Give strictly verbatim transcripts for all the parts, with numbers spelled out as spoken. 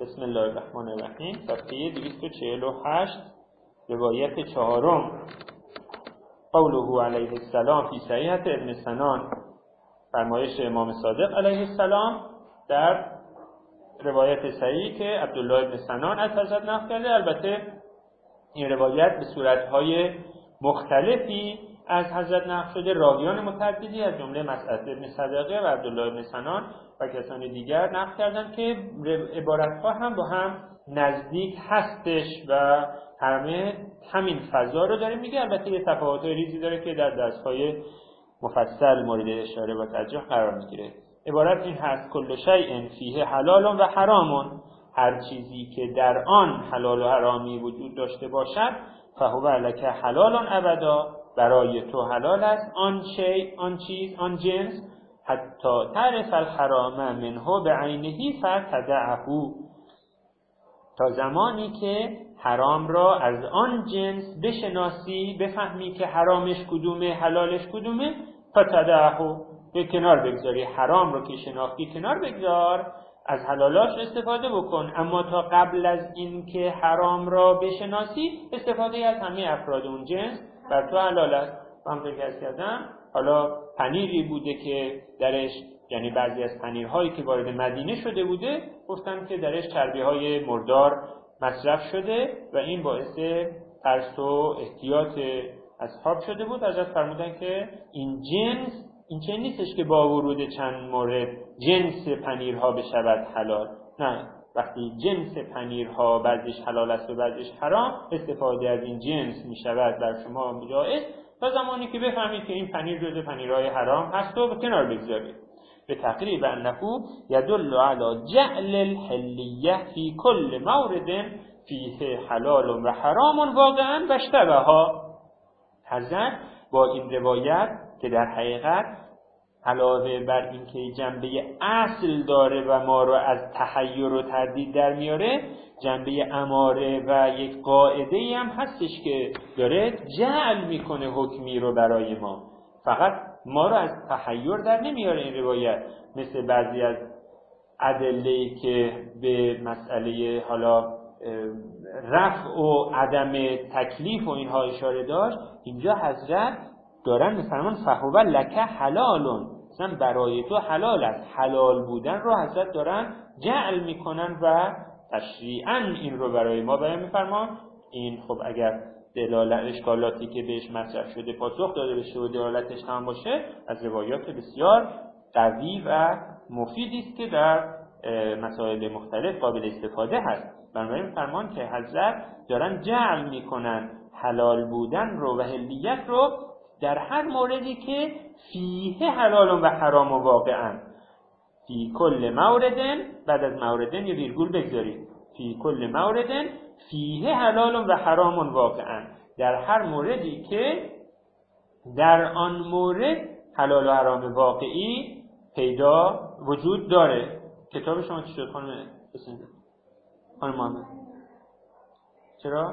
بسم الله الرحمن الرحیم. صفحه دویست و چهل و هشت، روایت چهارم. قوله علیه السلام فی صحیحة ابن سنان، فرمایش امام صادق علیه السلام در روایت صحیحی که عبدالله ابن سنان از حضرت نقل کرده. البته این روایت به صورتهای مختلفی از حضرت نقل شده، راویان متعددی از جمله مسعود ابن صدقه و عبدالله ابن سنان و کسان دیگر نقل کردند که عبارتها هم با هم نزدیک هستش و همه همین فضا رو داره میگه. البته یه تفاوت‌های ریزی داره که در درس‌های مفصل مورد اشاره و توجه قرار میگیره. عبارت این هست: کل شیء فیه حلال و حرام، هر چیزی که در آن حلال و حرامی وجود داشته باشد فهو لک حلال ابدا، برای تو حلال است آن شیء، آن چیز، آن جنس، حتی تعرف الحرام منه بعینه فتدعه، تا زمانی که حرام را از آن جنس بشناسی، بفهمی که حرامش کدومه، حلالش کدومه، فتدعه، به کنار بگذاری. حرام رو که شناختی کنار بگذار، از حلالاش استفاده بکن. اما تا قبل از این که حرام را بشناسی، استفاده از همه افراد اون جنس بر تو حلال است. من فکر کردم حالا پنیری بوده که درش، یعنی بعضی از پنیرهایی که وارد مدینه شده بوده، گفتن که درش چربی‌های مردار مصرف شده و این باعث ترس و احتیاط اصحاب شده بود. حضرت فرمودن که این جنس این چه نیستش که با ورود چند مورد جنس پنیرها بشود حلال. نه، وقتی جنس پنیرها بعضیش حلال است و بعضیش حرام، استفاده از این جنس می شود بر شما جایز تا زمانی که بفهمید که این پنیر جزء پنیرهای حرام هست و به کنار بگذارید. به تقریب انه یدل علی جعل الحلیه فی کل مورد فیه حلال و حرام واقعا و اشتباها. حضرت با این روایت که در حقیقت علاوه بر این که جنبه اصل داره و ما رو از تحیر و تردید در میاره، جنبه اماره و یک قاعده ای هم هستش که داره جعل میکنه حکمی رو برای ما. فقط ما رو از تحیر در نمیاره این روایت، مثل بعضی از ادله‌ای که به مسئله حالا رفع و عدم تکلیف و اینها اشاره داشت. اینجا حضرت دارن میفرمان فهو لک حلالون، مثلا برای تو حلال است. حلال بودن رو حضرت دارن جعل میکنن و تشریعاً این رو برای ما بیان میفرمان. این خب اگر دلالت اشکالاتی که بهش مطرح شده پاسخ داده بشه و دلالتش هم باشه، از روایات بسیار قوی و مفیدی است که در مسائل مختلف قابل استفاده هست. بنابراین فرمان که حضرت دارن جعل میکنن حلال بودن رو و حلیت رو در هر موردی که فیه حلال و حرام و واقعا، فی کل موردن، بعد از موردن یه ویرگول بگذارید، فی کل موردن فیه حلال و حرام واقعا، در هر موردی که در آن مورد حلال و حرام واقعی پیدا وجود داره. کتاب شما چی شد خانم حسین؟ خانم محمد چرا؟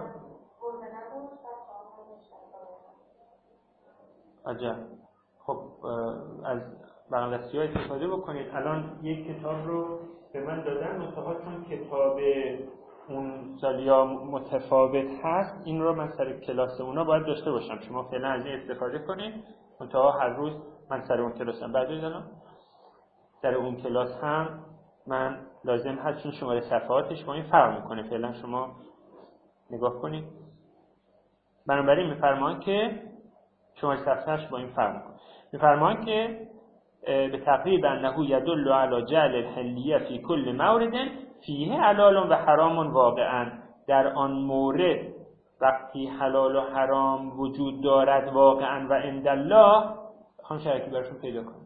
عجب. خب از بغل‌دستی ها استفاده بکنید. الان یک کتاب رو به من دادن، منتها چون کتاب اون سالیا متفاوت هست، این رو من سر کلاس اونا باید داشته باشم. شما فعلا از این استفاده کنید، منتها هر روز من سر اون کلاسم بعد الان سر اون کلاس هم من لازم هست، چون شماره صفحاتش با این فرق میکنه. فعلا شما نگاه کنید. بنابراین میفرمان که شماره صفحهش با این فرق میکنه. میفرمان که به تقریب انه یدل علی جعل الحلیه فی کل مورد فیه حلال و حرام واقعا، در آن مورد وقتی حلال و حرام وجود دارد واقعا و عند الله. خانم شرکی براشون پیدا کنید.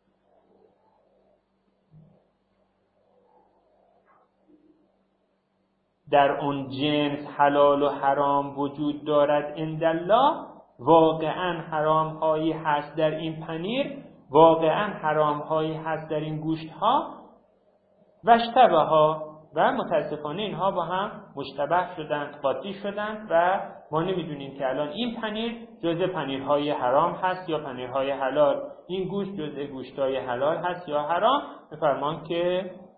در اون جنس حلال و حرام وجود دارد عند الله، واقعا حرام هایی هست در این پنیر، واقعا حرام هایی هست در این گوشت ها و اشتبه ها، و متاسفانه اینها با هم مشتبه شدند، قاطی شدند و ما نمیدونیم که الان این پنیر جزء پنیرهای حرام هست یا پنیرهای حلال، این گوشت جزء گوشتهای حلال هست یا حرام. بفرمان که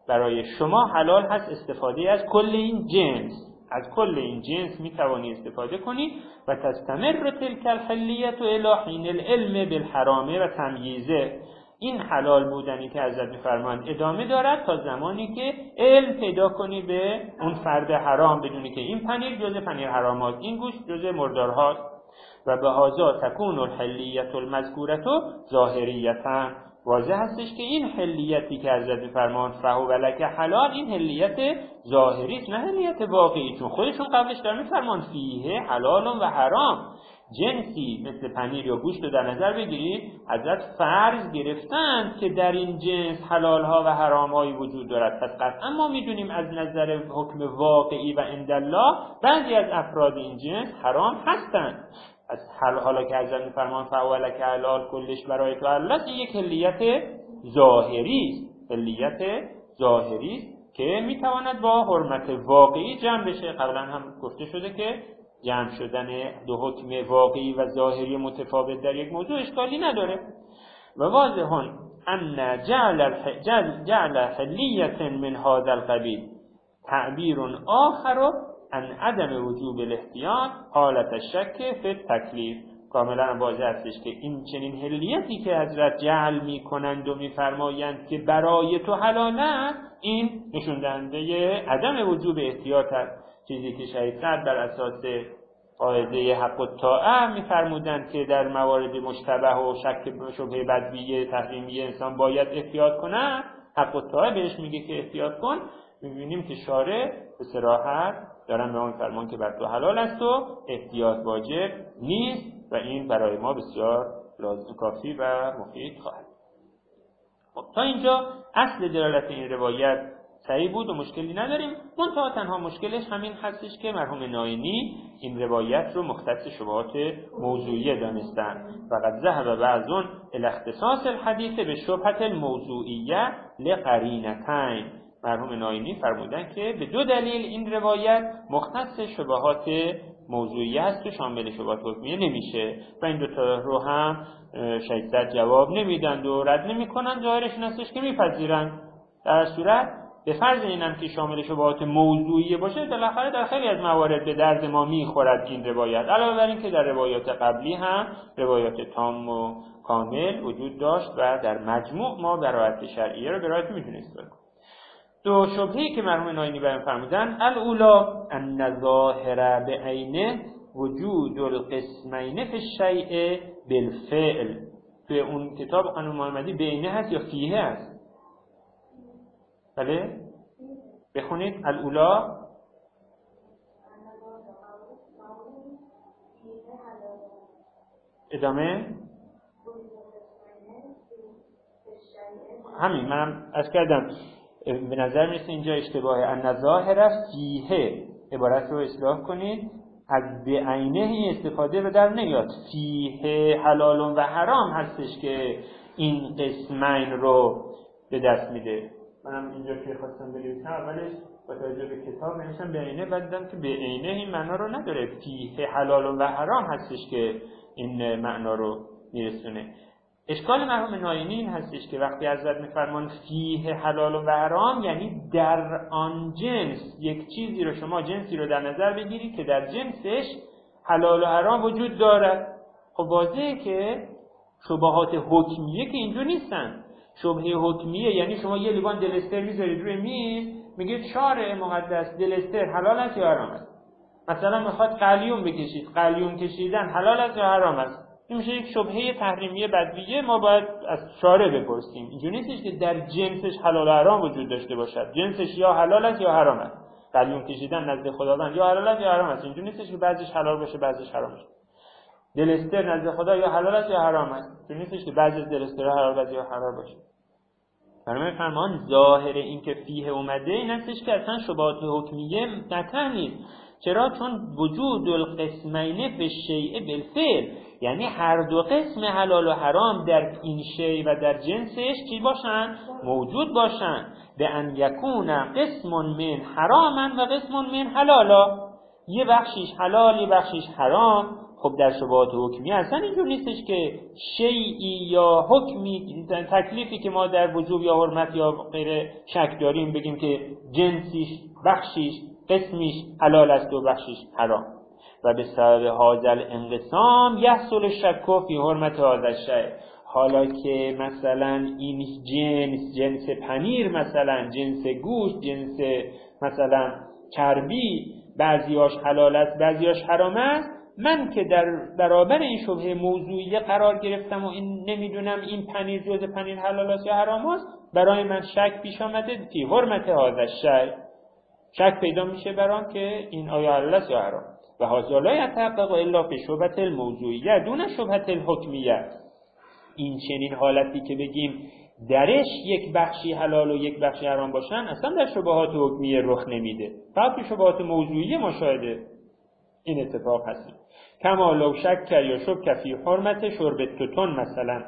برای شما حلال هست استفاده از کل این جنس، از کل این جنس می توانی استفاده کنی و تستمر تلک الحلیت الی حین العلم بالحرام و تمییزه. این حلال بودنی که حضرت می‌فرمایند ادامه دارد تا زمانی که علم پیدا کنی به اون فرد حرام، بدونی که این پنیر جزء پنیر حرامات، این گوشت جزء مردارها. و به هذا تکون الحلیت المذکورة ظاهریتا. واضح هستش که این حلیتی که حضرت می‌فرمایند فهو لک حلال، این حلیت ظاهری است نه حلیت واقعی، چون خودشون قبلش دارن می‌فرمایند فیه حلال و حرام. جنسی مثل پنیر یا گوشت رو در نظر بگیرید، حضرت فرض گرفتند که در این جنس حلال ها و حرام هایی وجود دارد. پس قطعا ما میدونیم از نظر حکم واقعی و عندالله بعضی از افراد این جنس حرام هستند. از حالا که حضرت می‌فرمایند فاولک حلال کلش برای تو حلال، این یک حلیت ظاهری است، حلیت ظاهری است که میتواند با حرمت واقعی جمع بشه. قبلا هم گفته شده که جمع شدن دو حکم واقعی و ظاهری متفاوت در یک موضوع اشکالی نداره. و واضح ان جعل جعل حلیت من هذا القبیل تعبیر آخر عن عدم وجوب الاحتیاط حالت الشک فی التکلیف. کاملا واضح استش که این چنین حلیتی که حضرت جعل میکنند و میفرمایند که برای تو حلاله، این نشون دهنده عدم وجوب احتیاط است. چیزی که شهید سعد بر اساس قاعده حق الطاعه می‌فرمودند که در موارد مشتبه و شک شبهه بدویه تحریمیه انسان باید احتیاط کنه، حق الطاعه بهش میگه که احتیاط کن. می‌بینیم که شارع به صراحت دارن به ما می‌فرمان که بر تو حلال است و احتیاط واجب نیست و این برای ما بسیار لازم کافی و مفید خواهد. خب تا اینجا اصل دلالت این روایت صحیح بود و مشکلی نداریم. منتها تنها مشکلش همین هستش که مرحوم ناینی این روایت رو مختص شبهات موضوعیه دانستن. فقط ذهب بعضون الی اختصاص الحدیث به شبهه الموضوعیه لقرینتین. مرحوم ناینی فرمودن که به دو دلیل این روایت مختص شبهات موضوعیه است و شامل شبهات حکمیه نمیشه و این دو تا رو هم شیطان جواب نمیدن و رد نمیکنن. ظاهرش این هستش که میپذیرن. در صورت به فرض اینم که شامل شبهات موضوعیه باشه، بالاخره در خیلی از موارد به درد ما میخورد این روایت، علاوه بر این که در روایات قبلی هم روایات تام و کامل وجود داشت و در مجموع ما براءت شرعیه رو به راحتی میتونیم استفاده کنیم. دو شبهه‌ای که مرحوم ناینی بیان فرمودن، الاولا ان ظاهر بعینه وجود القسمین فی الشیء بالفعل. توی اون کتاب قانون محمدی بعینه هست یا فیه هست؟ بله بخونید الاولا. ادامه همین منم از کردم به نظر میرسه اینجا اشتباهه. ان ظاهر فیه عبارت رو اصلاح کنید، از بعینه استفاده به در نیاد. فیه حلال و حرام هستش که این قسمین رو به دست میده. منم اینجا که خواستم بنویسم اولش با توجه به کتاب نوشتم به عینه، بعد دیدم که به عینه این معنا رو نداره، فیه حلال و حرام هستش که این معنا رو میرسونه. اشکال مرحوم ناینی این هستش که وقتی حضرت میفرمان فیه حلال و حرام، یعنی در آن جنس یک چیزی رو شما جنسی رو در نظر بگیرید که در جنسش حلال و حرام وجود دارد. خب واضحه که شبهات حکمیه که اینجا نیستن. شبهه حکمیه یعنی شما یه لیوان دلستر میذارید روی میز، میگید شارع مقدس دلستر حلال است یا حرام است. مثلا میخواد قلیون بکشید، قلیون کشیدن حلال است یا حرام است. این میشه یک شبهه تحریمیه بدویه، ما باید از شارع بپرسیم. اینجوری نیستش که در جنسش حلال و حرام وجود داشته باشد، جنسش یا حلال است یا حرام است. قلیون کشیدن نزد خداوند یا حلال است یا حرام است. اینجوری نیستش که بعضیش حلال باشه بعضیش حرام باشه. دلستر نزد خدا یا حلال است یا حرام است. اینجوری نیستش که بعضی از دلسترها حلال باشه یا حرام باشه. برای فرمان ظاهر این که فیه اومده این هستش که اصلا شبهات حکمیه مطرح نیست. چرا؟ چون وجود القسمین فی الشیء بالفعل، یعنی هر دو قسم حلال و حرام در این شیء و در جنسش چی باشن؟ موجود باشن. به ان یکون قسم من حراما و قسم من حلالا، یه بخشیش حلال یه بخشیش حرام. خب در شبهات حکمی اصلا اینجور نیستش که شیئی یا حکمی تکلیفی که ما در وجوب یا حرمت یا غیر شک داریم بگیم که جنسیش بخشیش قسمیش حلال است و بخشیش حرام. و به سبب هازل انقسام یحصل الشک فی حرمت هذا الشیء. حالا که مثلا این جنس جنس پنیر، مثلا جنس گوشت، جنس مثلا چربی، بعضیاش حلال است بعضیاش حرام است، من که در برابر این شبهه موضوعیه قرار گرفتم و این نمیدونم این پنیر جز پنیر حلال است یا حرام است، برای من شک پیش آمده فی حرمت هذا الشیء، شک پیدا میشه برام که این آیا حلال است یا حرام. و هذا لا يتحقق الا فی شبهه الموضوعیه دون شبهه الحکمیه. این چنین حالتی که بگیم درش یک بخشی حلال و یک بخشی حرام باشن اصلا در شبهات حکمیه رخ نمیده، فقط تو شبهات موضوعیه ما شاهد این اتفاق هستیم. کما لو شک یا شک فی حرمت شرب التوتون مثلا،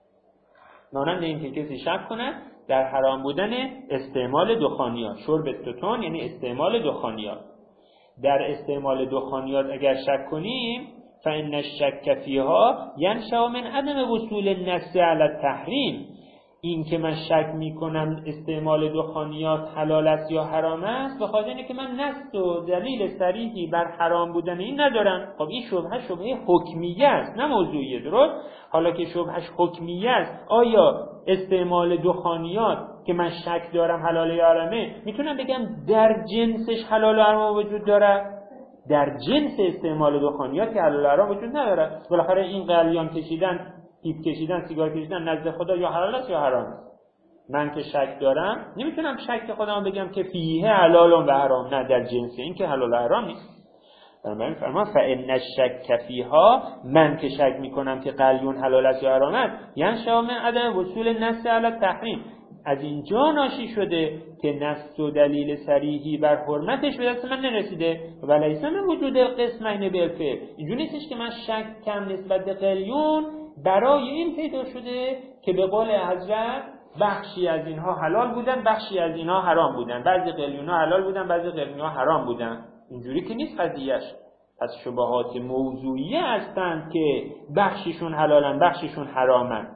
مانند این که کسی شک کنه در حرام بودن استعمال دخانیات. شرب التوتون یعنی استعمال دخانیات. در استعمال دخانیات اگر شک کنیم فإن الشک فیها ینشأ من عدم وصول النص علی التحریم. این که من شک میکنم استعمال دخانیات حلال است یا حرام است به خاطر اینه که من نص و دلیل صریحی بر حرام بودن این ندارم. خب این شبهه شبهه حکمیه است نه موضوعیه، درست؟ حالا که شبهش حکمیه است، آیا استعمال دخانیات که من شک دارم حلال یا حرامه میتونم بگم در جنسش حلال و حرام وجود داره؟ در جنس استعمال دخانیات که حلال و حرام وجود نداره. بالاخره این قلیان کشیدن، پیپ کشیدن، سیگار کشیدن نزد خدا یا حلال است یا حرام است. من که شک دارم نمیتونم شک خودم بگم که فیه حلال و حرام، نه در جنس این که حلال و حرام نیست. بنابراین فرمان فإن الشک فیها، من که شک میکنم که قلیون حلال است یا حرام است، یعنی شامل عدم وصول النص علی التحریم، از اینجا ناشی شده که نص و دلیل صریحی بر حرمتش به دست من نرسیده. ولیس من وجود القسمین بالفعل، اینجوری نیستش که من شک کم نسبت به قلیون برای این پیدا شده که به قول حضرت بخشی از اینها حلال بودن بخشی از اینها حرام بودن، بعضی قلیونها حلال بودن بعضی قلیونها حرام بودن. اینجوری که نیست قضیهش. پس شبهات موضوعیه هستند که بخشیشون حلالن بخشیشون حرامن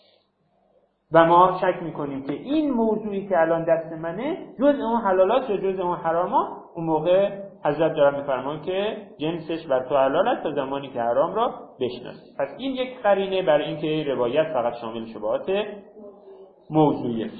و ما شک میکنیم که این موضوعی که الان دست منه جز اون حلالات یا جز اون حرامات. اون موقع حضرت دارن میفرمان که جنسش بر تو حلال است تا زمانی که حرام را بشناسی. پس این یک قرینه برای اینکه روایت فقط شامل شبهات موضوعیه.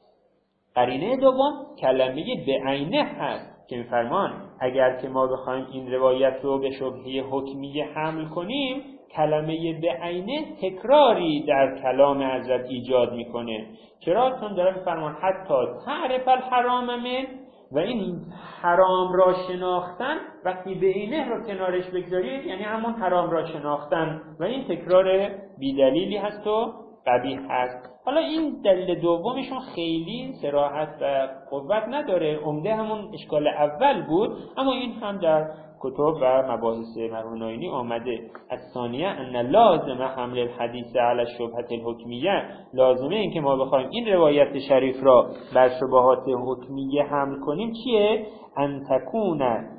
قرینه دوم کلمه بعینه هست که میفرمان اگر که ما بخوایم این روایت رو به شبهه حکمیه حمل کنیم، کلمه بعینه تکراری در کلام حضرت ایجاد میکنه. چرا؟ چون داره میفرمان حتی تعرف الحرام من، و این حرام را شناختن وقتی بعینه رو کنارش بگذارید یعنی همون حرام را شناختن و این تکرار بیدلیلی هست و قبیح هست. حالا این دلیل دومشون خیلی صراحت و قوت نداره، عمده همون اشکال اول بود، اما این هم در کتب و مباحث مرحوم ناینی آمده. الثانیه ان لازم حمل الحدیث علی الشبهه الحکمیه، لازمه این که ما بخوایم این روایت شریف را بر شبهات حکمیه حمل کنیم چیه؟ ان تکون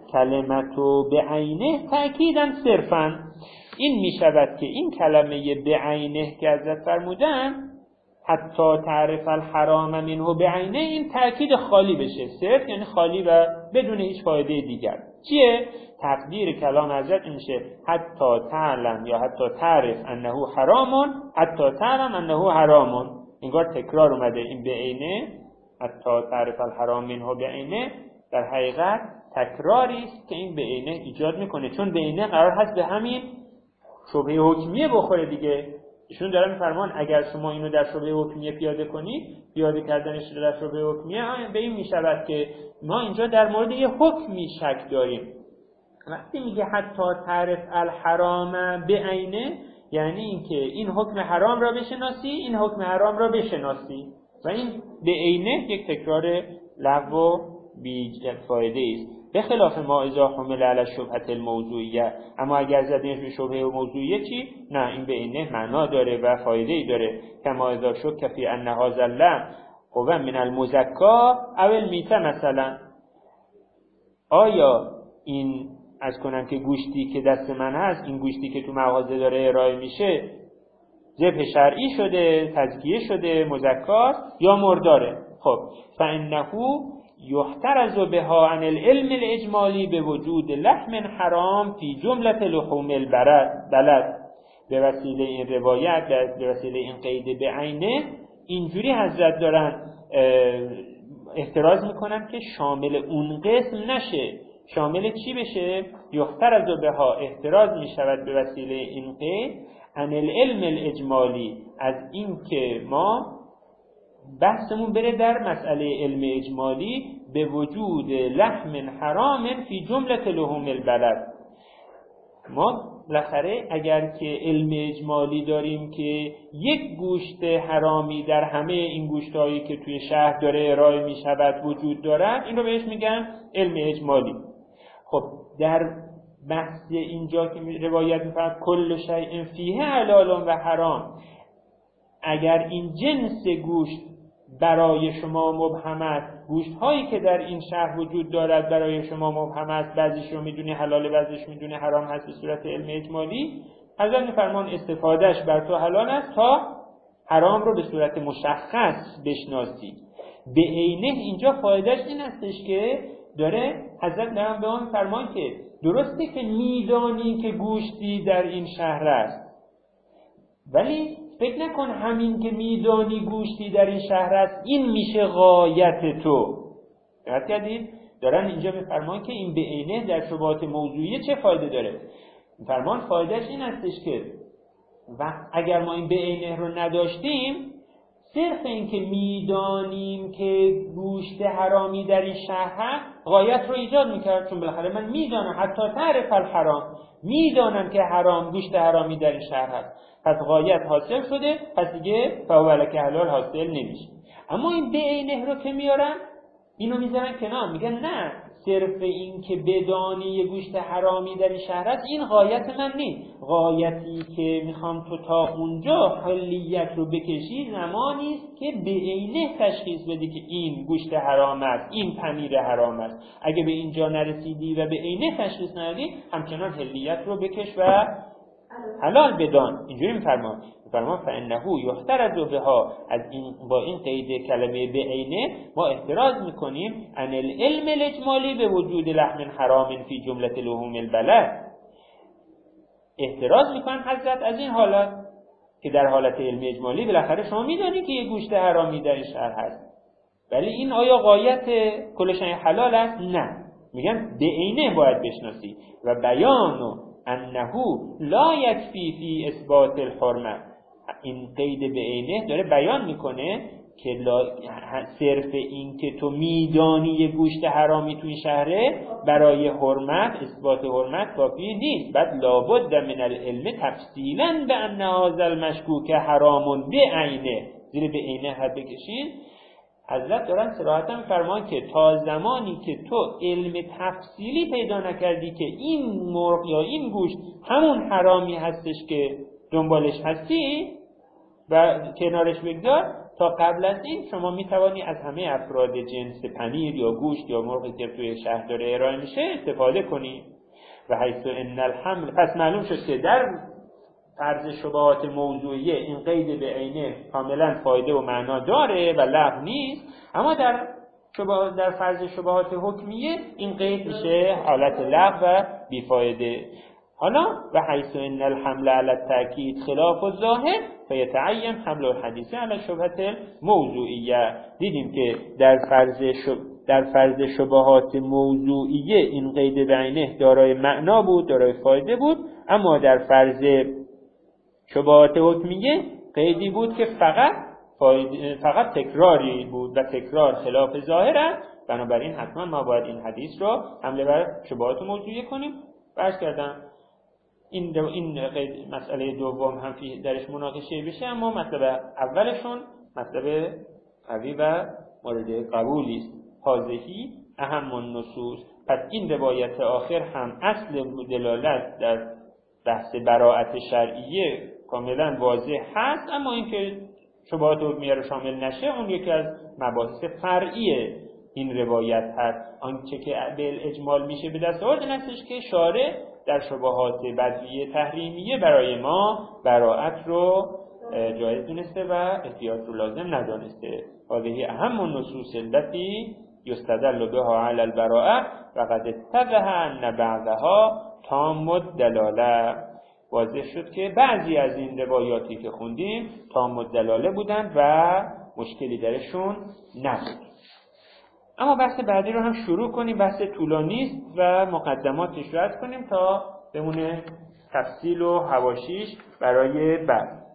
کلمتو بعینه تأکیدا صرفا. این می شود که این کلمه بعینه که حضرت فرمودن حتی تعرف الحرام منه بعینه، این تأکید خالی بشه، صرف یعنی خالی و بدون هیچ فایده دیگر. چیه؟ تقدیر کلام حضرت میشه حتی تعلم یا حتی تعرف انه حرامون، حتی تعلم انه حرامون. انگار تکرار اومده این بعینه، حتی تعرف الحرام منه بعینه در حقیقت تکراری است که این بعینه ایجاد میکنه، چون بعینه قرار هست به همین شبهه حکمیه بخوره دیگه. ایشون دارن میفرمان اگر شما اینو در شبهه حکمیه پیاده کنید، پیاده کردنش در شبهه حکمیه به این میشود که ما اینجا در مورد یه حکمی شک داریم. وقتی میگه حتی تعرف الحرام بعینه، یعنی اینکه این حکم حرام را بشناسی، این حکم حرام را بشناسی، و این بعینه یک تکرار لغو و بی فایده است. به خلاف ما اذا حمل علی الشبهه الموضوعیه، اما اگر زدنش به شبهه موضوعیه چی؟ نه، این بعینه معنا داره و فایده ای داره. کما اذا شک فی ان هذا اللحم هو من المزکا او المیته مثلا، آیا این از کنم که گوشتی که دست من هست، این گوشتی که تو مغازه داره ارائه میشه ذبح شرعی شده، تزکیه شده، مزکاست یا مرداره. خب فانه یحترز بها عن العلم الاجمالی به وجود لحم حرام فی جمله لحوم البلد. به وسیله این روایت، به وسیله این قید به عینه، اینجوری حضرت دارن احتراز میکنن که شامل اون قسم نشه. شامل چی بشه؟ یحترز بها، احتراز میشود به وسیله این قید عن العلم الاجمالی، از این که ما بحثمون بره در مسئله علم اجمالی به وجود لحم حرام فی جمله لحوم البلد. ما بالاخره اگر که علم اجمالی داریم که یک گوشت حرامی در همه این گوشتایی که توی شهر داره ارائه می شود وجود دارد، این رو بهش میگن علم اجمالی. خب در بحث اینجا که روایت می‌فرماید کل شیء فیه حلال و حرام، اگر این جنس گوشت برای شما مبهم است، گوشت هایی که در این شهر وجود دارد برای شما مبهم است، بعضیش رو میدونی حلاله، بعضیش میدونی حرام هست، به صورت علم اجمالی حضرت می‌فرمان استفادهش بر تو حلال است تا حرام رو به صورت مشخص بشناسی. به عینه اینجا فایدهش این هستش که داره حضرت دارن به ما می‌فرمان که درسته که میدانی که گوشتی در این شهر است، ولی فکر نکن همین که میدانی گوشتی در این شهر است این میشه غایت تو. دقت کردید؟ دارن اینجا می‌فرمان که این به عینه در شبهات موضوعی چه فایده داره؟ فرمان فایدهش این هستش که و اگر ما این به عینه رو نداشتیم، صرف این که میدانیم که گوشت حرامی در این شهر هست غایت رو ایجاد میکرد، چون بالاخره من میدانم، حتی تعرف الحرام، میدانم که حرام گوشت حرامی در این شهر هست، پس غایت حاصل شده، پس دیگه فولک حلال حاصل نمیشه. اما این به عینه رو که میارن اینو میذارن کنار، میگن نه، صرف این که بدانی یه گوشت حرامی در این شهر است این غایت من نیست. غایتی که میخوام تو تا اونجا حلیت رو بکشی زمانی است که به عینه تشخیص بدی که این گوشت حرام است، این پنیر حرام است. اگه به اینجا نرسیدی و به عینه تشخیص ندادی، همچنان حلیت رو بکش و حلال بدان. اینجوری میفرمان فرمان فانه یحترز بها، از این با این قید کلمه به عینه ما احتراز میکنیم ان العلم الاجمالی به وجود لحم حرام فی جمله لحوم البلد. احتراز میکنن حضرت از این حالت که در حالت علم اجمالی بالاخره شما میدونی که یه گوشت حرامی در این شهر هست، ولی این آیا غایت کل شیء حلال است؟ نه، میگن به عینه باید بشناسی. و بیان انه لا یکفی فی اثبات الحرمه، این قید به عینه داره بیان میکنه که لا... صرف این که تو میدانی یه گوشت حرامی توی شهره برای حرمت، اثبات حرمت کافی نیست، بعد لابد من العلم تفصیلا به ان هذا المشکوک حرام به عینه، زیر به عینه حد بکشین. حضرت دارن صراحتا می‌فرمان که تا زمانی که تو علم تفصیلی پیدا نکردی که این مرغ یا این گوشت همون حرامی هستش که دنبالش هستی و کنارش بگذار، تا قبل از این شما میتوانی از همه افراد جنس پنیر یا گوشت یا مرغی که توی شهر داره ارائه میشه استفاده کنی. و حیث ان الحمل، پس معلوم شد که در فرض شبهات موضوعیه این قید به عینه کاملا فایده و معنا داره و لغو نیست، اما در شبهات در فرض شبهات حکمیه این قید میشه حالت لغو و بیفایده. حالا و حیث ان الحمل علی التاکید خلاف الظاهر فیتعین حمل الحدیث علی شبهه موضوعیه. دیدیم که در فرض شب... در فرض شبهات موضوعیه این قید به عینه دارای معنا بود، دارای فایده بود، اما در فرض شبهات حکمیه قیدی بود که فقط فاید... فقط تکراری بود و تکرار خلاف ظاهر است. بنابراین حتما ما باید این حدیث رو حمله بر شبهات موضوعیه کنیم. عرض کردم این دو این قید مسئله دوم هم درش مناقشه بشه، اما مطلب اولشون مطلب قوی و مورد قبولی است. حاضحی اهم النصوص، پس این روایت آخر هم اصل دلالت در بحث براءت شرعیه کاملا واضح هست، اما اینکه شبهات حکمیه رو شامل نشه اون یکی از مباحث فرعیه این روایت هست. آنچه که به اجمال میشه به دست آورد این هستش که شارع در شبهات بدویه تحریمیه برای ما براءت رو جایز دونسته و احتیاط رو لازم ندانسته. هذه اهم النصوص التي یستدل بها علی البراءه و قد اتضح ان بعضها تام الدلاله. واضح شد که بعضی از این روایاتی که خوندیم تام الدلاله بودند و مشکلی درشون نبود. اما بحث بعدی رو هم شروع کنیم. بحث طولانی است و مقدماتش رو عرض کنیم تا بمونه تفصیل و حواشیش برای بعد.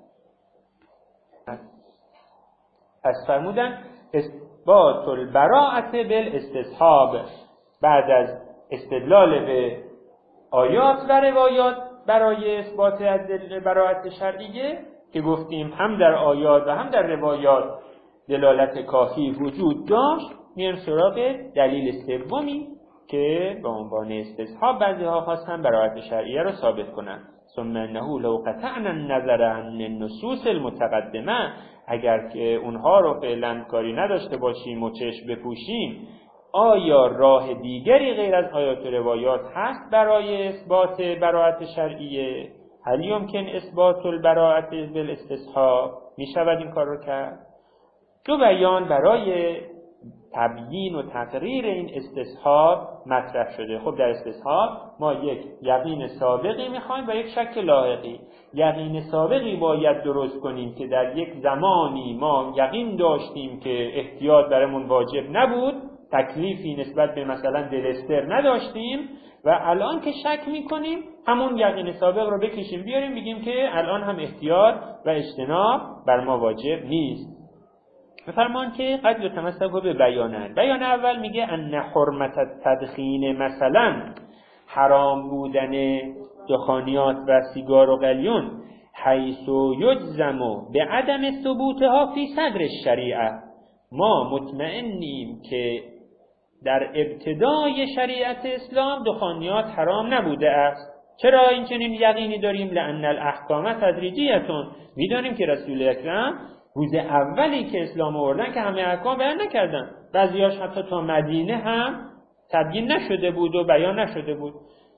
پس فرمودن اثبات البراءة بالاستصحاب، بعد از استدلال به آیات و روایات برای اثبات براءت شرعیه که گفتیم هم در آیات و هم در روایات دلالت کافی وجود داشت، میان سراغ دلیل سومی که به عنوان استصحاب بعضی ها خواستن براءت شرعیه رو ثابت کنن. ثم انه لو قطعنا النظر عن النصوص المتقدمه، اگر که اونها رو فعلا کاری نداشته باشیم و چشم بپوشیم، آیا راه دیگری غیر از آیات و روایات هست برای اثبات براءت شرعیه؟ هل یمکن اثبات البراءة بالاستصحاب؟ می شود این کار رو کرد؟ دو بیان برای تبیین و تقریر این استصحاب مطرح شده. خب در استصحاب ما یک یقین سابقی میخوایم و یک شک لاحقی. یقین سابقی باید درست کنیم که در یک زمانی ما یقین داشتیم که احتیاط برامون واجب نبود، تکلیفی نسبت به مثلا دلستر نداشتیم و الان که شک میکنیم همون یقین سابق رو بکشیم بیاریم بگیم که الان هم احتیاط و اجتناب بر ما واجب نیست. بفرمان که قد یتمسک به بیانن. بیان اول میگه ان حرمت التدخین، مثلا حرام بودن دخانیات و سیگار و قلیون، حیث یجزم به عدم ثبوتها فی صدر الشریعه، ما مطمئنیم که در ابتدای شریعت اسلام دخانیات حرام نبوده است. چرا این چنین یقینی داریم؟ لأن الاحکام تدریجیتون، میدانیم که رسول اکرم روز اولی که اسلام آوردن که همه احکام بیان نکردن، بعضیاش حتی تا مدینه هم تبیین نشده بود و بیان نشده بود.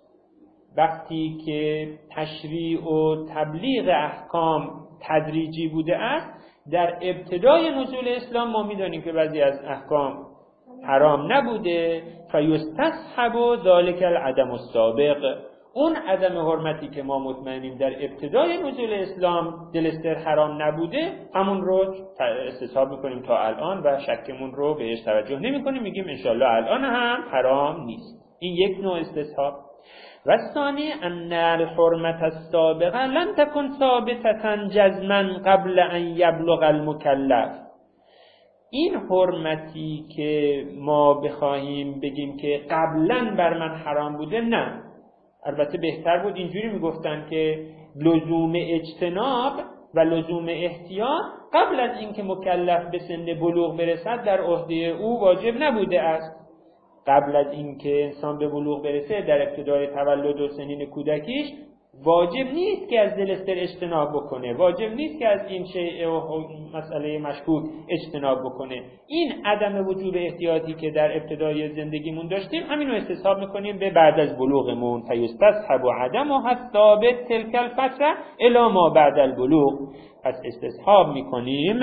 وقتی که تشریع و تبلیغ احکام تدریجی بوده است، در ابتدای نزول اسلام ما میدانیم که بعضی از احکام حرام نبوده. فیستصحب ذلک العدم السابق، اون عدم حرمتی که ما مطمئنیم در ابتدای نزول اسلام دلستر حرام نبوده، همون رو استصحاب میکنیم تا الان و شکمون رو بهش توجه نمی کنیم، میگیم انشالله الان هم حرام نیست. این یک نوع استصحاب. و ثانی ان الحرمت السابقه لن تكن ثابتة جزما قبل ان یبلغ المکلف. این حرمتی که ما بخواهیم بگیم که قبلا بر من حرام بوده، نه. البته بهتر بود اینجوری میگفتن که لزوم اجتناب و لزوم احتیاط قبل از اینکه مکلف به سن بلوغ برسد در عهده او واجب نبوده است. قبل از اینکه انسان به بلوغ برسه در ابتدای تولد و سنین کودکیش واجب نیست که از دلستر اجتناب بکنه، واجب نیست که از این شیء و مسئله مشکوک اجتناب بکنه. این عدم وجوب احتیاطی که در ابتدای زندگیمون داشتیم همین رو استصحاب میکنیم به بعد از بلوغمون. فیستصحب عدمها الثابت تلک الفتره الی ما بعد البلوغ. پس استصحاب میکنیم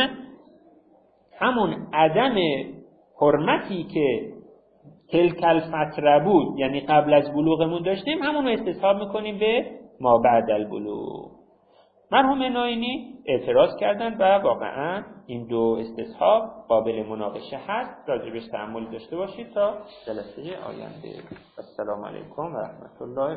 همون عدم حرمتی که تلک الفتره بود، یعنی قبل از بلوغمون داشتیم، همون رو استصحاب میکنیم به ما بعد البلوغ. مرحوم ناینی اعتراض کردند و واقعا این دو استصحاب قابل مناقشه هست. راجبش تأمل داشته باشید تا جلسه آینده. السلام علیکم و رحمت الله.